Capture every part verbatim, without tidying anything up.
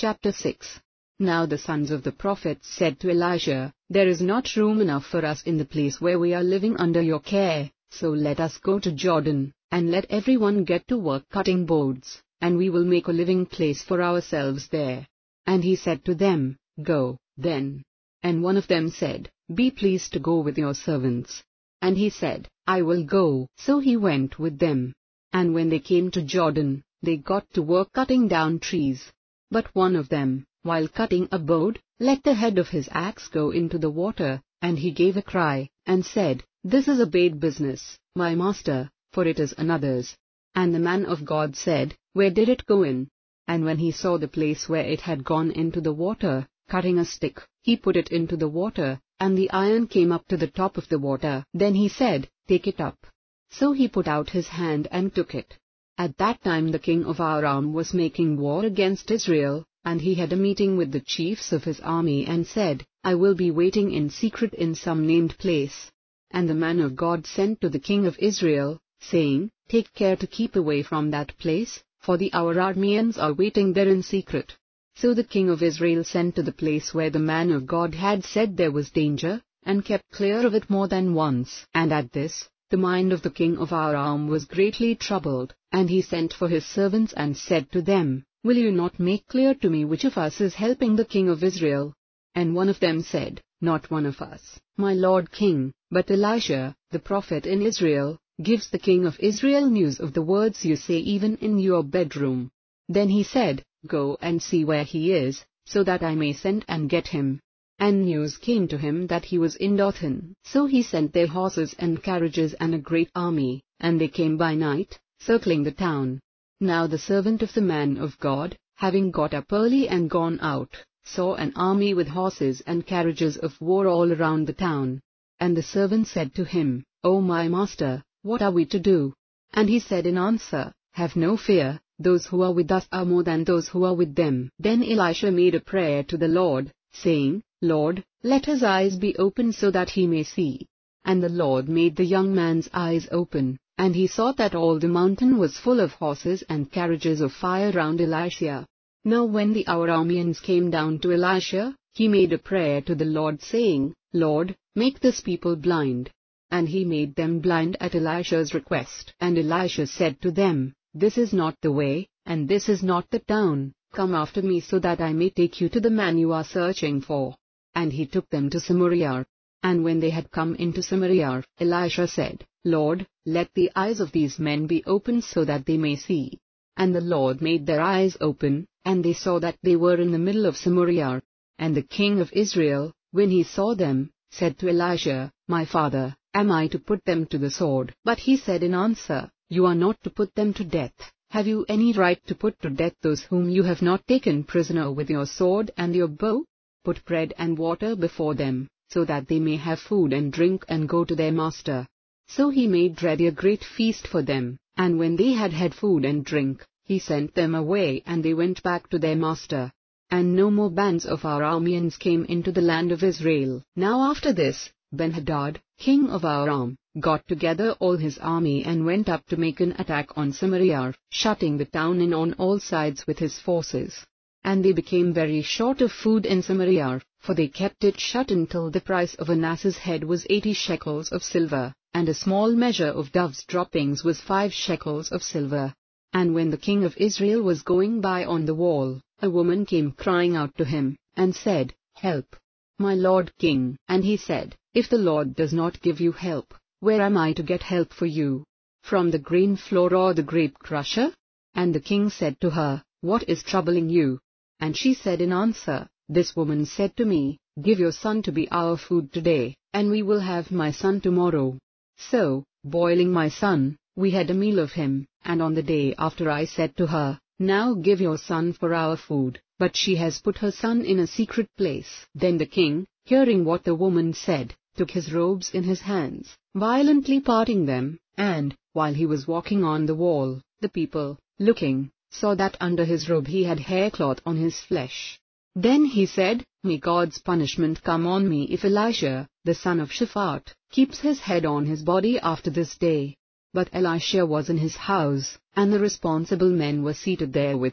Chapter six. Now the sons of the prophets said to Elisha, "There is not room enough for us in the place where we are living under your care, so let us go to Jordan, and let everyone get to work cutting boards, and we will make a living place for ourselves there." And he said to them, "Go, then." And one of them said, "Be pleased to go with your servants." And he said, "I will go." So he went with them. And when they came to Jordan, they got to work cutting down trees. But one of them, while cutting a board, let the head of his axe go into the water, and he gave a cry, and said, "This is a bad business, my master, for it is another's." And the man of God said, "Where did it go in?" And when he saw the place where it had gone into the water, cutting a stick, he put it into the water, and the iron came up to the top of the water. Then he said, "Take it up." So he put out his hand and took it. At that time the king of Aram was making war against Israel, and he had a meeting with the chiefs of his army and said, "I will be waiting in secret in some named place." And the man of God sent to the king of Israel, saying, "Take care to keep away from that place, for the Arameans are waiting there in secret." So the king of Israel sent to the place where the man of God had said there was danger, and kept clear of it more than once. And at this, the mind of the king of Aram was greatly troubled, and he sent for his servants and said to them, "Will you not make clear to me which of us is helping the king of Israel?" And one of them said, "Not one of us, my lord king, but Elisha, the prophet in Israel, gives the king of Israel news of the words you say even in your bedroom." Then he said, "Go and see where he is, so that I may send and get him." And news came to him that he was in Dothan. So he sent their horses and carriages and a great army, and they came by night, circling the town. Now the servant of the man of God, having got up early and gone out, saw an army with horses and carriages of war all around the town. And the servant said to him, "O my master, what are we to do?" And he said in answer, "Have no fear, those who are with us are more than those who are with them." Then Elisha made a prayer to the Lord, saying, "Lord, let his eyes be opened so that he may see." And the Lord made the young man's eyes open, and he saw that all the mountain was full of horses and carriages of fire round Elisha. Now when the Arameans came down to Elisha, he made a prayer to the Lord saying, "Lord, make this people blind." And he made them blind at Elisha's request. And Elisha said to them, "This is not the way, and this is not the town. Come after me so that I may take you to the man you are searching for." And he took them to Samaria. And when they had come into Samaria, Elisha said, "Lord, let the eyes of these men be opened so that they may see." And the Lord made their eyes open, and they saw that they were in the middle of Samaria. And the king of Israel, when he saw them, said to Elisha, "My father, am I to put them to the sword?" But he said in answer, "You are not to put them to death. Have you any right to put to death those whom you have not taken prisoner with your sword and your bow? Put bread and water before them, so that they may have food and drink and go to their master." So he made ready a great feast for them, and when they had had food and drink, he sent them away and they went back to their master. And no more bands of Arameans came into the land of Israel. Now after this, Ben-Hadad, king of Aram, got together all his army and went up to make an attack on Samaria, shutting the town in on all sides with his forces. And they became very short of food in Samaria, for they kept it shut until the price of an ass's head was eighty shekels of silver, and a small measure of dove's droppings was five shekels of silver. And when the king of Israel was going by on the wall, a woman came crying out to him, and said, "Help, my lord king." And he said, "If the Lord does not give you help, where am I to get help for you? From the grain floor or the grape crusher?" And the king said to her, "What is troubling you?" And she said in answer, "This woman said to me, 'Give your son to be our food today, and we will have my son tomorrow.' So, boiling my son, we had a meal of him, and on the day after I said to her, 'Now give your son for our food,' but she has put her son in a secret place." Then the king, hearing what the woman said, took his robes in his hands, violently parting them, and, while he was walking on the wall, the people, looking, saw that under his robe he had haircloth on his flesh. Then he said, "May God's punishment come on me if Elisha, the son of Shaphat, keeps his head on his body after this day." But Elisha was in his house, and the responsible men were seated there with him,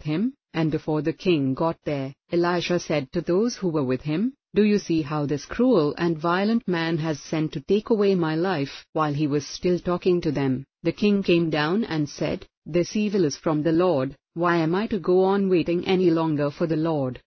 And before the king got there, Elisha said to those who were with him, "Do you see how this cruel and violent man has sent to take away my life?" While he was still talking to them, the king came down and said, "This evil is from the Lord. Why am I to go on waiting any longer for the Lord?"